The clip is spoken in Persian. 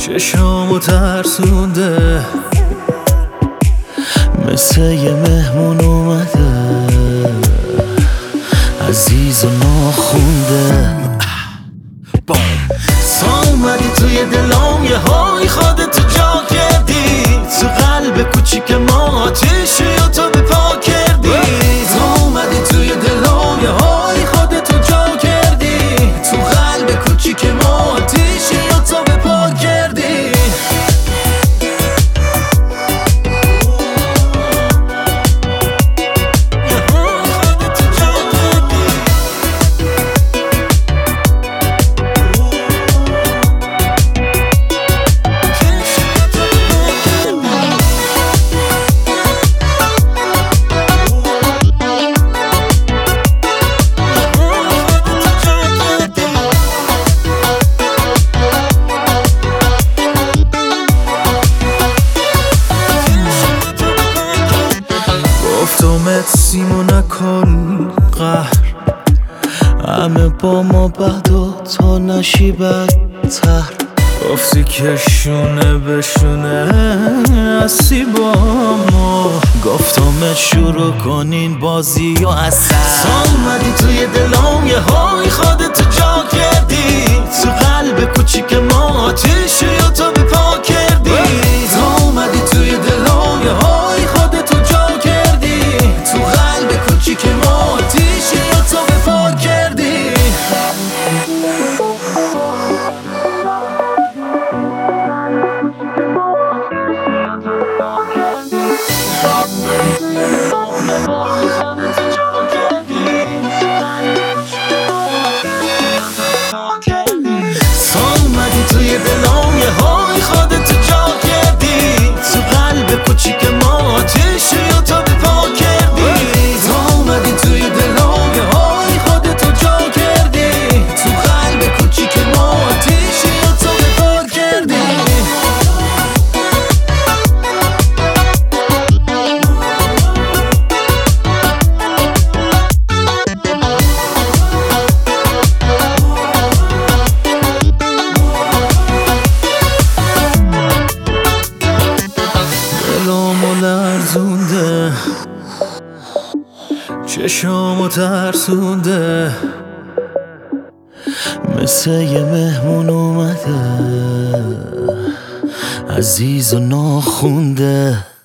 چشامو ترسونده، مثل یه مهمون اومده، عزیز و ناخونده. سا اومدی توی دلام، یه های خودتو جا کردی، تو قلب کوچیک ما آتیشی و تو به پا کردی. سا اومدی توی دلام، یه های خودتو جا کردی، تو قلب کوچیک ما آتیشی و تو به پا کردی. گفتمت سیمو نکن قهر، همه با ما بد و تو نشی بدتر. گفتی که شونه به شونه هستی با ما، گفتمت شروع کنین بازی و اثر. سا اومدی توی دلام، یه های خودتو جا کردی، تو قلب کوچیک ما آتیشی و تو به پا کردی. سا اومدی توی دلام، یه های خودتو جا کردی، تو قلب کوچیک ما آتیشی و تو به پا کردی. سا اومدی توی دلام، یه های خودتو جا کردی، تو قلب کوچیک ما آتیشی و تو به پا کردی. سا اومدی توی دلام، یه های خودتو جا کردی، تو قلب کوچیک ما آتیشی و تو به پا کردی. دلامو لرزونده، چشامو ترسونده، مثل یه مهمون اومده، عزیز و ناخونده.